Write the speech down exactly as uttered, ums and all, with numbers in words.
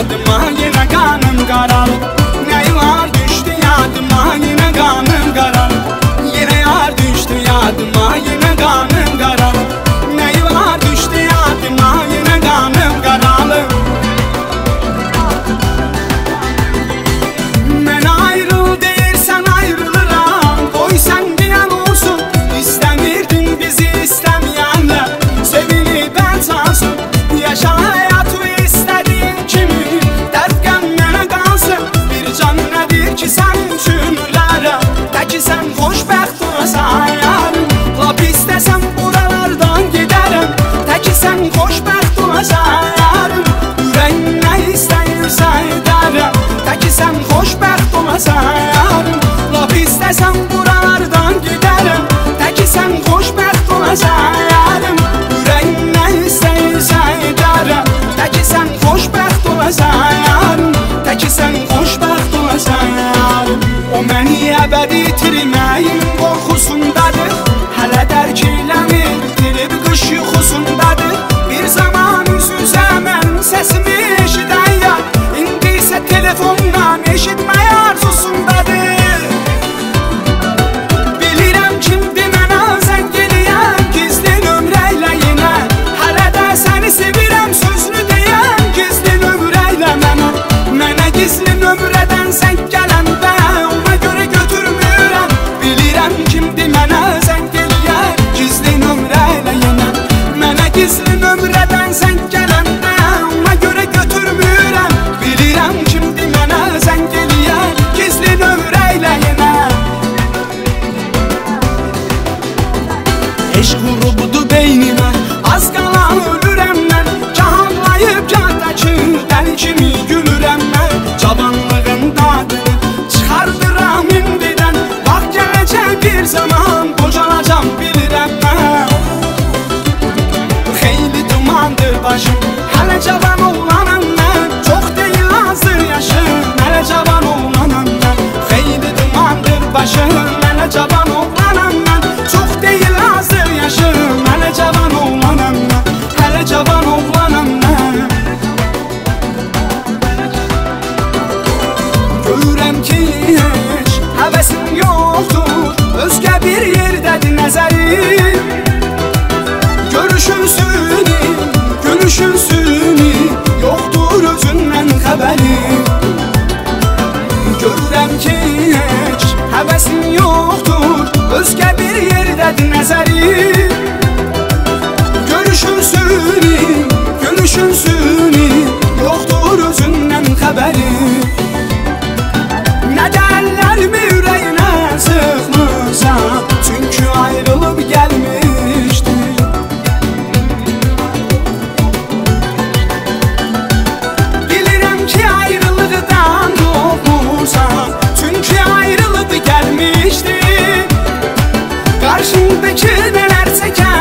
yadıma, yine kanım qaralıb. Nə var düşdü yadıma, yine kanım qaralıb. Yine yar düşdü yadıma, yine kanım qaralıb. Nə var düşdü yadıma, yine kanım qaralıb. Mən ayrıl deyirsən ayrılıram, qoy sən deyən olsun. İstəmirdin bizi istəməyənlər, sevinib əlçansın. Yaşa həyatı istədiyin kimi, dərd qəm mənə qalsın. Bir can nədir ki sənin üçün ölərəm, təki sən xoşbəxt olasan yarım. Lap istəsəm buralardan gedərəm, təki sən xoşbəxt olasan yarım. Ürəyin nə istəyirsə edərəm, təki sən xoşbəxt olasan yarım. Lap istəsəm buralardan gedərəm, təki sən xoşbəxt olasan yarım. Ürəyin nə istəyirsə edərəm, təki sən xoşbəxt olasan yarım. Təki sən xoşbəxt olasan yarım. O məni əbədi itirməyin qorxusundadır, hələ dərk eləmir, dirib qış yuxusundadır. Bir zaman üz-üzə mənim səsimi eşidən yar, indi isə telefondan eşitməy arzusundadır. Bilirəm kimdir mənə zəng eləyən, gizli nömrəylə yenə. Hələ də səni sevirəm sözünü deyən, gizli nömrəylə mənə. Mənə gizli nömrədən zəng gələndə, ona görə götürmürəm. Bilirəm kimdir mənə zəng eləyən, gizli nömrəylə yenə. Mənə gizli nömrədən zəng gələndə, ona görə götürmürəm. Bilirəm kimdir mənə zəng eləyən, gizli nömrəylə yenə. Eşq vurubdu beynimə, az qala ölürəm mən. Gah anlayıb gah da ki, dəli kimi gülürəm mən. Cavanlığın dadını çıxardıram indidən, vaxt gələcək bir zaman qocalacam bilirəm mən. Xeyli dumandır başım, hələ cavan oğlanam mən. Çox deyil azdır yaşım, hələ cavan oğlanam mən. Xeyli dumandır başım, hələ cavan oğlanam mən. Çox deyil azdır yaşım, hələ cavan oğlanam mən. Hələ cavan oğlanam mən. Görürəm ki heç həvəsim yoxdur, özgə bir yerdədir nəzərim. Görüşün süni, gülüşün süni, yoxdur özündən xəbərim. Görürəm ki heç həvəsim yoxdur, özgə bir yerdədir nəzərim. Görüşün süni, gülüşün süni, yoxdur özündən xəbərim. Nə də əllərimi ürəyinə sıxmısan, çünki ayrılıb gəlmişdi. Bilirəm ki ayrılıqdan qorxmursan, çünki ayrılıb gəlmişdi. Qarşındakı nələr çəkər